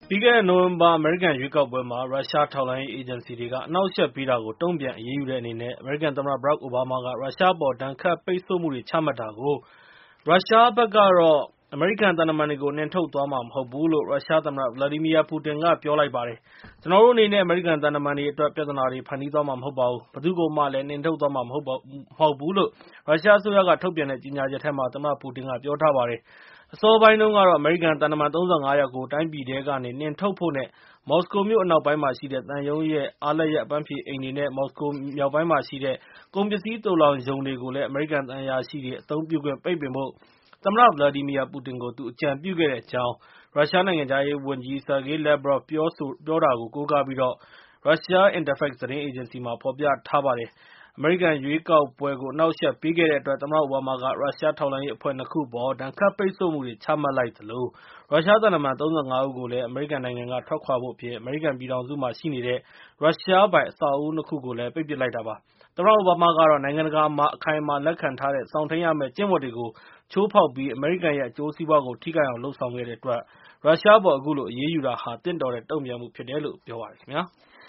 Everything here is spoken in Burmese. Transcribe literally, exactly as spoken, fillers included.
ပြီးခဲ့တဲ့နိုဝင်ဘာအမေရိကန်ရွေးကောက်ပွဲမှာရုရှားထောက်လှမ်းရေးအေဂျင်စီတွေကအနှောင့်အယှက်ပေးတာကိုတုံ့ပြန်အရေးယူတဲ့အနေနဲ့အမေရိကန်သမ္မတဘရက်အိုဘားမားကရုရှားအပေါ်ဒဏ်ခတ်ပိတ်ဆို့မှုတွေချမှတ်တာကိုရုရှားဘက်ကတော့အမေရိကန်သံတမန်တွေကိုနှင်ထုတ်သွားမှာမဟုတ်ဘူးလို့ရုရှားသမ္မတဗလာဒီမီယာပူတင်ကပြောလိုက်ပါတယ်။ကျွန်တော်တို့အနေနဲ့အမေရိကန်သံတမန်တွေအတွက်ပြဿနာတွေဖန်တီးသွားမှာမဟုတ်ပါဘူး။ဘယ်သူ့ကိုမှလည်းနှင်ထုတ်သွားမှာမဟုတ်ပါမဟုတ်ဘူးလို့ရုရှားအစိုးရကထုတ်ပြန်တဲ့ကြေညာချက်ထဲမှာသမ္မတပူတင်ကပြောထားပါတယ်။အစောပိုင်းတုန်းကတော့အမေရိကန်သံတမန်၃၅ ယောက်ကိုတိုင်းပြည်ထဲကနေနှင်ထုတ်ဖို့နဲ့မော်စကိုမြို့အနောက်ပိုင်းမှာရှိတဲ့သံရုံးရဲ့အားလပ်ရက်အပန်းဖြေအိမ်တွေနဲ့မော်စကိုမြောက်ပိုင်းမှာရှိတဲ့ကုန်ပစ္စည်းသိုလှောင်ရုံတွေကိုလည်းအမေရိကန်သံအရာရှိတွေအသုံးပြုခွင့်ပိတ်ပင်ဖို့သမ္မတဗလာဒီမီယာပူတင်ကိုသူအကြံပြုခဲ့တဲ့အကြောင်းရုရှားနိုင်ငံခြားရေးဝန်ကြီး Sergey Lavrov ပြောဆိုပြောတာကိုကိုးကားပြီးရုရှား Interfax သတင်းအေဂျင်စီမှာဖော်ပြထားပါတယ်။အမေရိကန်ရွေးကောက်ပွဲကိုအနှောင့်အယှက်ပေးခဲ့တဲ့အတွက်သမ္မတအိုဘားမားကရုရှားထောက်လှမ်းရေးအဖွဲ့နှစ်ခုအပေါ်ဒဏ်ခတ်ပိတ်ဆို့မှုတွေချမှတ်လိုက်သလိုရုရှားသံတမန်၃၅ ဦးကိုလည်းအမေရိကန်နိုင်ငံကထွက်ခွာဖို့အပြင်အမေရိကန်ပြည်ထောင်စုမှာရှိနေတဲ့ရုရှားပိုင်အဆောက်အဦနှစ်ခုကိုလည်းပိတ်ပစ်လိုက်တာပါ။သမ္မတအိုဘားမားကတော့နိုင်ငံတကာမှာအခိုင်အမာလက်ခံထားတဲ့စောင့်ထိန်းရမယ့်ကျင့်ဝတ်တွေကိုချိုးဖောက်ပြီးအမေရိကန်ရဲ့အကျိုးစီးပွားကိုထိခိုက်အောင်လုပ်ဆောင်ခဲ့တဲ့အတွက်ရုရှားအပေါ်အခုလိုအရေးယူတာဟာသင့်တော်တဲ့တုံ့ပြန်မှုဖြစ်တယ်လို့ပြောပါတယ်ခင်ဗျာ။